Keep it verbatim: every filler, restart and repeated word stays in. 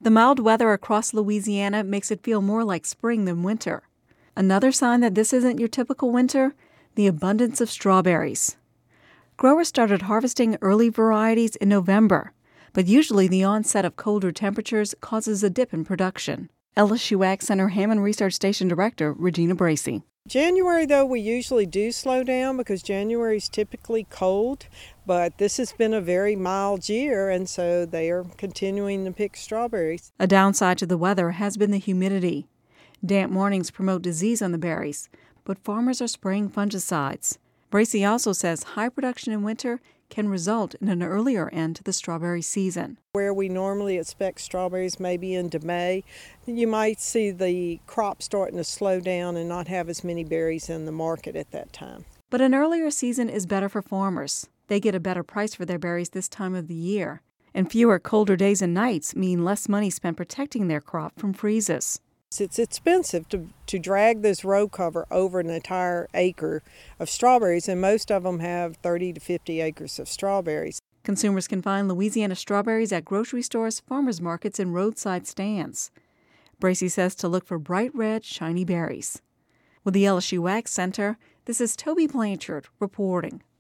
The mild weather across Louisiana makes it feel more like spring than winter. Another sign that this isn't your typical winter, the abundance of strawberries. Growers started harvesting early varieties in November, but usually the onset of colder temperatures causes a dip in production. L S U Ag Center Hammond Research Station Director Regina Bracey. January, though, we usually do slow down because January is typically cold, but this has been a very mild year, and so they are continuing to pick strawberries. A downside to the weather has been the humidity. Damp mornings promote disease on the berries, but farmers are spraying fungicides. Bracey also says high production in winter can result in an earlier end to the strawberry season. Where we normally expect strawberries maybe into May, you might see the crop starting to slow down and not have as many berries in the market at that time. But an earlier season is better for farmers. They get a better price for their berries this time of the year. And fewer colder days and nights mean less money spent protecting their crop from freezes. It's expensive to, to drag this row cover over an entire acre of strawberries, and most of them have thirty to fifty acres of strawberries. Consumers can find Louisiana strawberries at grocery stores, farmers markets, and roadside stands. Bracey says to look for bright red, shiny berries. With the L S U Ag Center, this is Toby Blanchard reporting.